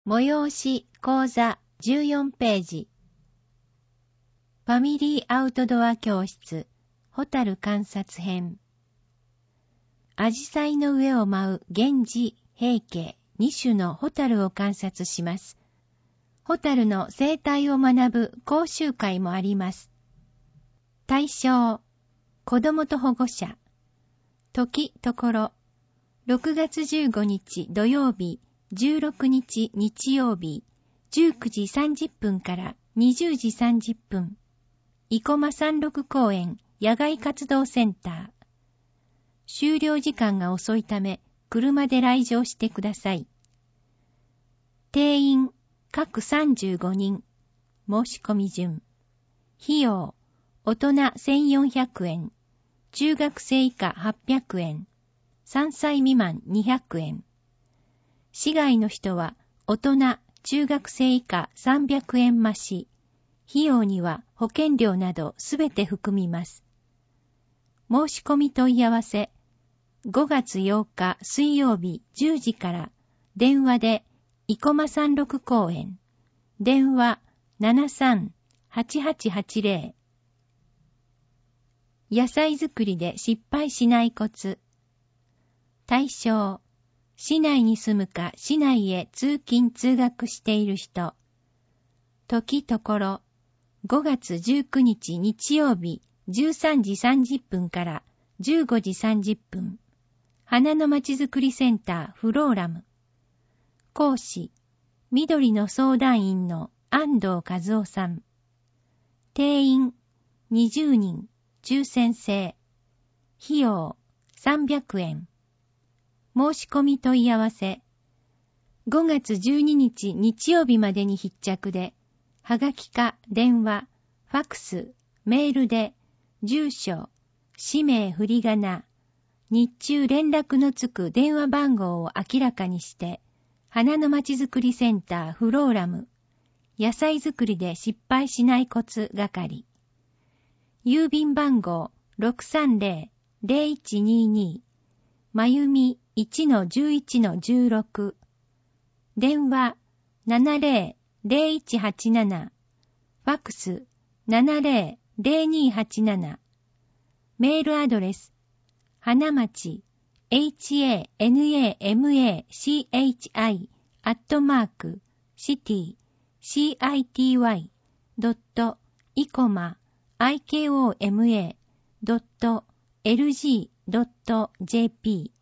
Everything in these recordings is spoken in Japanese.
催し講座14ページ。ファミリーアウトドア教室、ホタル観察編。アジサイの上を舞う源氏、平家、2種のホタルを観察します。ホタルの生態を学ぶ講習会もあります。対象、子供と保護者。時、ところ。6月15日土曜日、16日日曜日、19時30分から20時30分。生駒山麓公園野外活動センター。終了時間が遅いため、車で来場してください。定員、各35人。申し込み順。費用、大人1400円。中学生以下800円。3歳未満200円。市外の人は、大人、中学生以下300円増し。費用には保険料などすべて含みます。申し込み問い合わせ、5月8日水曜日10時から電話で生駒山麓公園、電話 73-8880。野菜作りで失敗しないコツ。対象、市内に住むか市内へ通勤通学している人。時ところ、5月19日日曜日13時30分から15時30分。花のまちづくりセンターフローラム。講師、緑の相談員の安藤和夫さん。定員、20人、抽選制。費用、300円。申し込み問い合わせ。5月12日日曜日までに必着で、はがきか電話、ファクス、メールで、住所、氏名振り仮名、日中連絡のつく電話番号を明らかにして、花のまちづくりセンターフローラム、野菜作りで失敗しないコツ係。郵便番号 630-0122、まゆみ 1-11-16。電話 70-0187。ファクス 70-0287。メールアドレス、花町 hanamaCity、city、ikoma.lg.jp。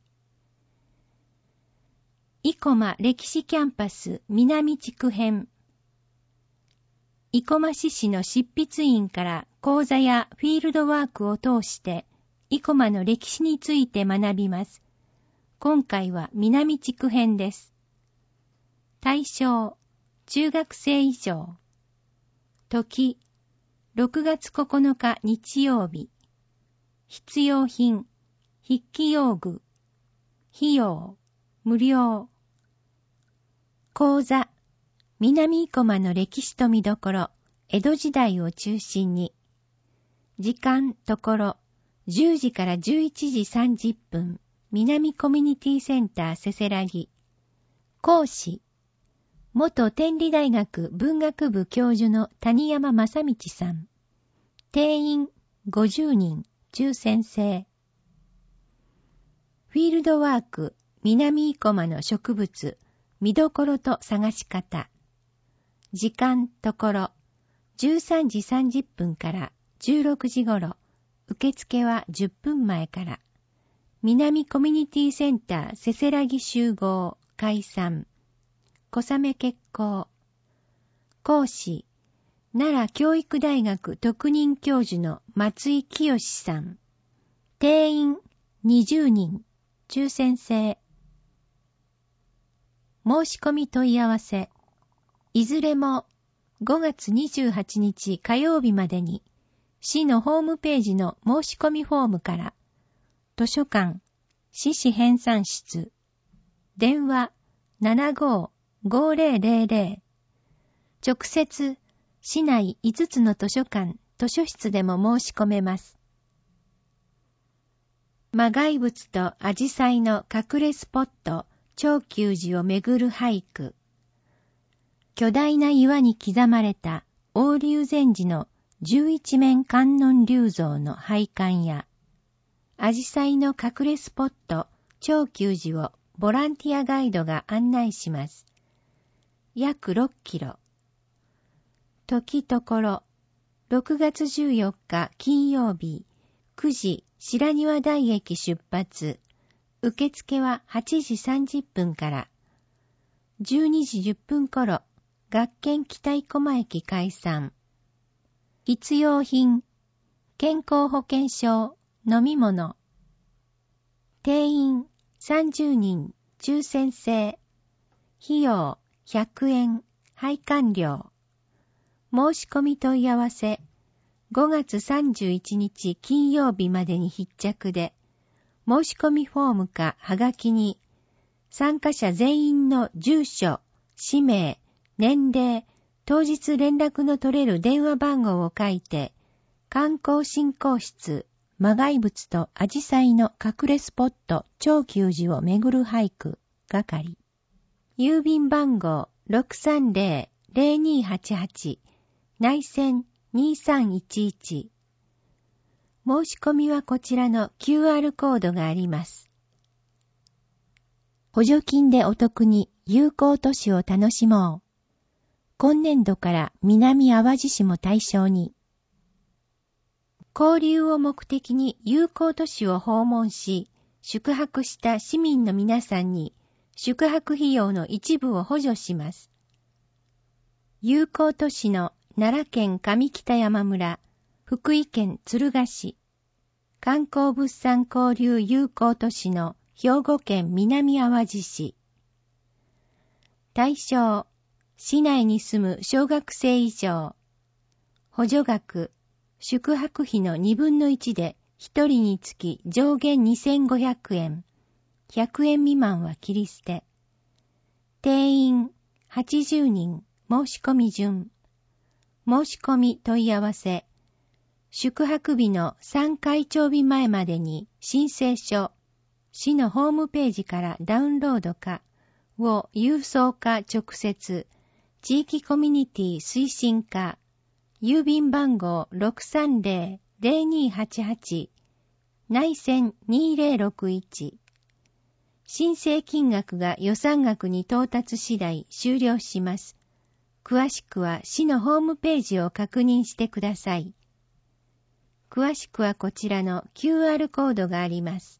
生駒歴史キャンパス南地区編。生駒市市の執筆員から講座やフィールドワークを通して生駒の歴史について学びます。今回は南地区編です。対象、中学生以上。時、6月9日日曜日。必要品、筆記用具。費用、無料。講座、南生駒の歴史と見どころ、江戸時代を中心に。時間、ところ、10時から11時30分、南コミュニティセンターせせらぎ。講師、元天理大学文学部教授の谷山正道さん。定員50人、抽選制。フィールドワーク、南生駒の植物、見どころと探し方。時間、ところ、13時30分から16時頃、受付は10分前から。南コミュニティセンターせせらぎ集合、解散。小雨決行。講師、奈良教育大学特任教授の松井清さん。定員20人、抽選制。申し込み問い合わせ。いずれも5月28日火曜日までに市のホームページの申し込みフォームから図書館、市市編纂室、電話 75-5000、直接市内5つの図書館、図書室でも申し込めます。磨崖仏とアジサイの隠れスポット、長久寺を巡る俳句。 巨大な岩に刻まれた王龍禅寺の11面観音立像の拝観や、アジサイの隠れスポット、長久寺をボランティアガイドが案内します。約6キロ。時ところ、6月14日金曜日、9時白庭台駅出発。受付は8時30分から。12時10分頃、学研北生駒駅解散。必要品、健康保険証、飲み物。定員30人、抽選制。費用100円、拝観料。申し込み問い合わせ、5月31日金曜日までに必着で、申し込みフォームかはがきに、参加者全員の住所、氏名、年齢、当日連絡の取れる電話番号を書いて、観光振興室、魔骸仏とアジサイの隠れスポット、長久寺を巡る俳句、係。郵便番号 630-0288、内線2311。申し込みはこちらの QR コードがあります。補助金でお得に友好都市を楽しもう。今年度から南淡路市も対象に。交流を目的に友好都市を訪問し、宿泊した市民の皆さんに宿泊費用の一部を補助します。友好都市の奈良県上北山村、福井県敦賀市、観光物産交流友好都市の兵庫県南淡路市。対象、市内に住む小学生以上。補助額、宿泊費の2分の1で1人につき上限2500円。100円未満は切り捨て。定員80人、申し込み順。申し込み問い合わせ。宿泊日の3開帳日前までに申請書、市のホームページからダウンロードかを郵送か直接、地域コミュニティ推進課、郵便番号 630-0288、内線2061。申請金額が予算額に到達次第終了します。詳しくは市のホームページを確認してください。詳しくはこちらの QR コードがあります。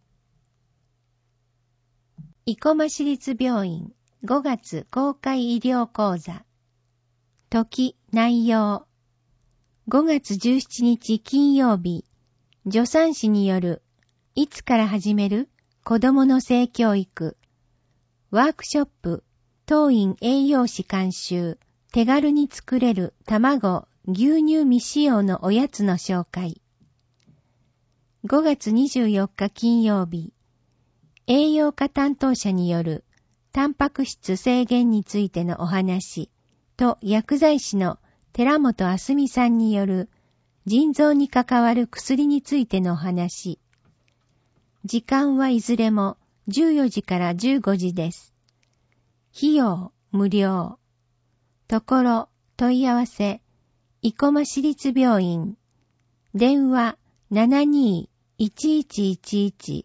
生駒市立病院5月公開医療講座。時、内容。5月17日金曜日、助産師によるいつから始める子供の性教育。ワークショップ、当院栄養士監修、手軽に作れる卵、牛乳未使用のおやつの紹介。5月24日金曜日、栄養科担当者によるタンパク質制限についてのお話と薬剤師の寺本あすみさんによる腎臓に関わる薬についてのお話。時間はいずれも14時から15時です。費用無料。ところ問い合わせ、生駒市立病院。電話72-1111。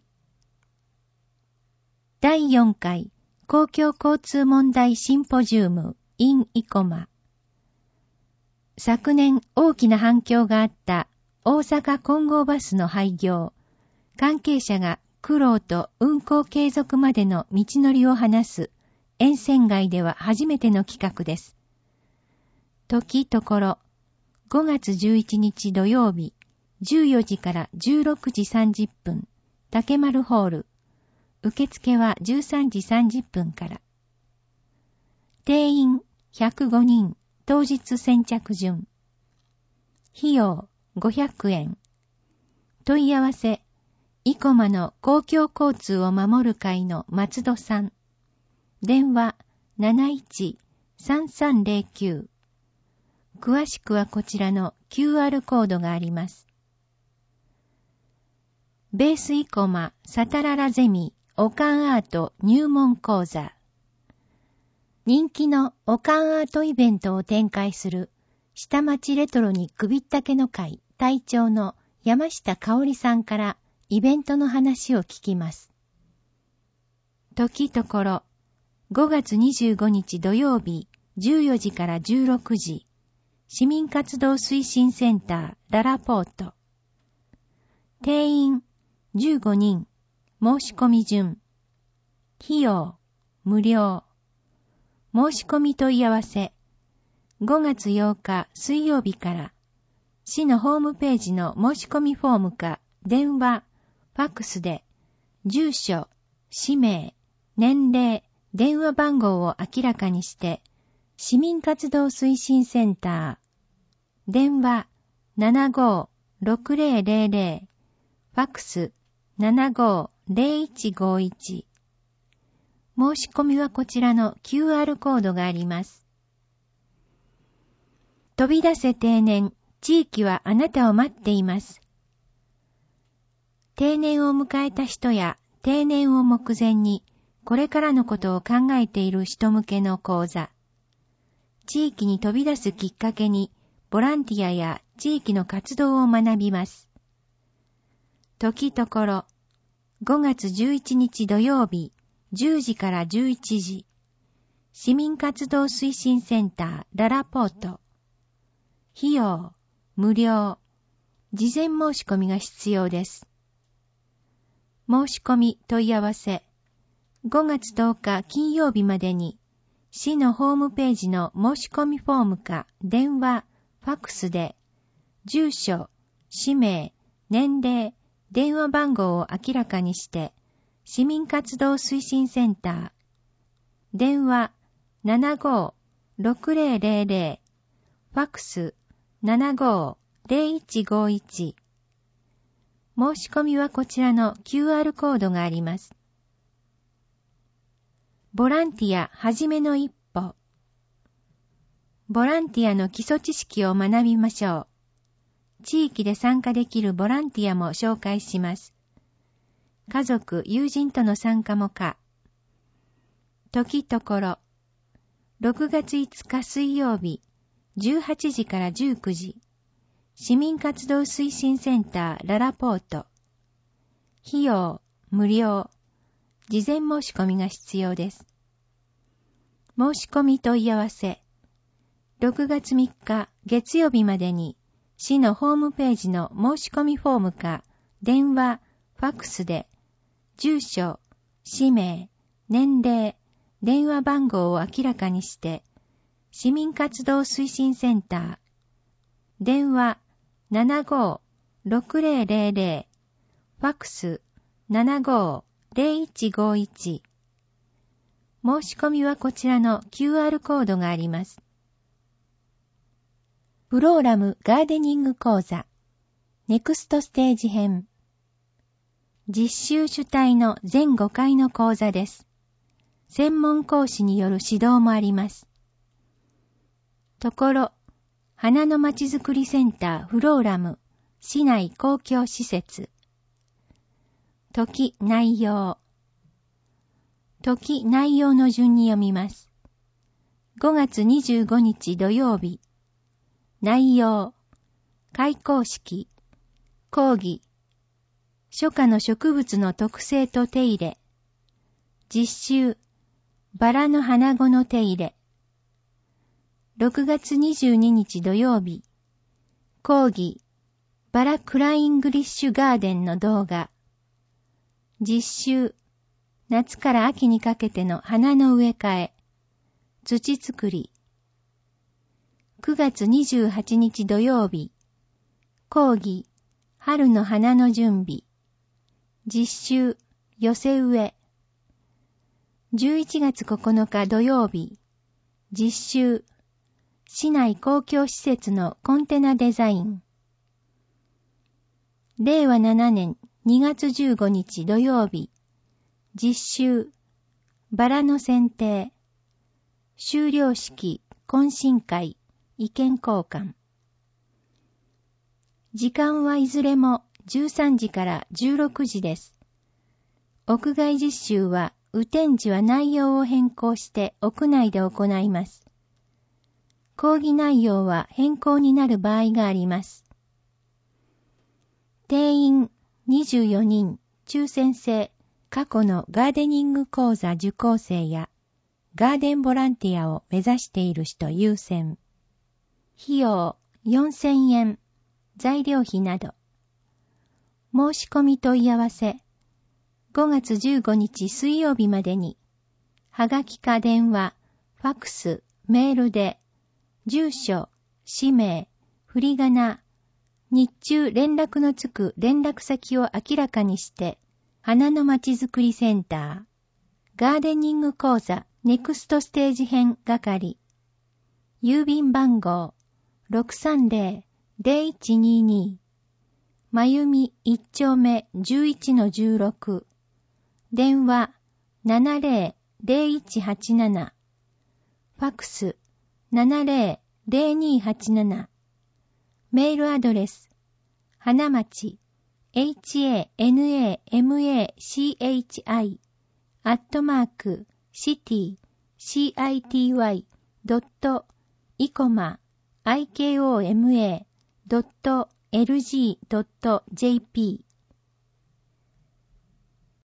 第4回公共交通問題シンポジウム in 生駒。昨年大きな反響があった大阪金剛バスの廃業。関係者が苦労と運行継続までの道のりを話す沿線街では初めての企画です。時ところ、5月11日土曜日、14時から16時30分、竹丸ホール。受付は13時30分から。定員105人、当日先着順。費用500円。問い合わせ、生駒の公共交通を守る会の松戸さん。電話71-3309。詳しくはこちらの QR コードがあります。ベース生駒サタララゼミオカンアート入門講座。 人気のオカンアートイベントを展開する下町レトロに首ったけの会隊長の山下香織さんからイベントの話を聞きます。時ところ、5月25日土曜日14時から16時、市民活動推進センターララポート。定員15人、申し込み順。費用無料。申し込み問い合わせ。5月8日水曜日から市のホームページの申し込みフォームか電話、ファックスで住所、氏名、年齢、電話番号を明らかにして市民活動推進センター電話 75-6000 ファックス 75-0151 申し込みはこちらの QR コードがあります。飛び出せ定年、地域はあなたを待っています。定年を迎えた人や定年を目前にこれからのことを考えている人向けの講座。地域に飛び出すきっかけにボランティアや地域の活動を学びます。時ところ、5月11日土曜日10時から11時、市民活動推進センターララポート。費用無料。事前申し込みが必要です。申し込み問い合わせ。5月10日金曜日までに市のホームページの申し込みフォームか電話、ファックスで住所、氏名、年齢、電話番号を明らかにして市民活動推進センター電話 75-6000 ファックス 75-0151 申し込みはこちらの QR コードがあります。ボランティアはじめの一歩。ボランティアの基礎知識を学びましょう。地域で参加できるボランティアも紹介します。家族、友人との参加も可。時ところ。6月5日水曜日、18時から19時。市民活動推進センターララポート。費用無料。事前申し込みが必要です。申し込み問い合わせ。6月3日月曜日までに市のホームページの申し込みフォームか電話、ファックスで住所、氏名、年齢、電話番号を明らかにして市民活動推進センター電話 75-6000 ファックス 75-0151 申し込みはこちらの QR コードがあります。フローラムガーデニング講座ネクストステージ編実習主体の全5回の講座です。専門講師による指導もあります。ところ、花のまちづくりセンターフローラム市内公共施設時内容の順に読みます。5月25日土曜日内容開講式講義初夏の植物の特性と手入れ実習バラの花語の手入れ6月22日土曜日講義バラクライングリッシュガーデンの動画実習夏から秋にかけての花の植え替え土作り9月28日土曜日講義春の花の準備実習寄せ植え11月9日土曜日実習市内公共施設のコンテナデザイン令和7年2月15日土曜日実習バラの選定修了式懇親会意見交換時間はいずれも13時から16時です。屋外実習は雨天時は内容を変更して屋内で行います。講義内容は変更になる場合があります。定員24人、抽選制、過去のガーデニング講座受講生やガーデンボランティアを目指している人優先。費用4000円、材料費など。申し込み問い合わせ、5月15日水曜日までに、はがきか電話、ファックス、メールで、住所、氏名、振り仮名、日中連絡のつく連絡先を明らかにして、花のまちづくりセンター、ガーデニング講座ネクストステージ編係、郵便番号 630-0122、まゆみ1丁目 11-16、電話 70-0187、ファックス 70-0287、メールアドレス、花町、hanamachi@city.icoma.lg.jp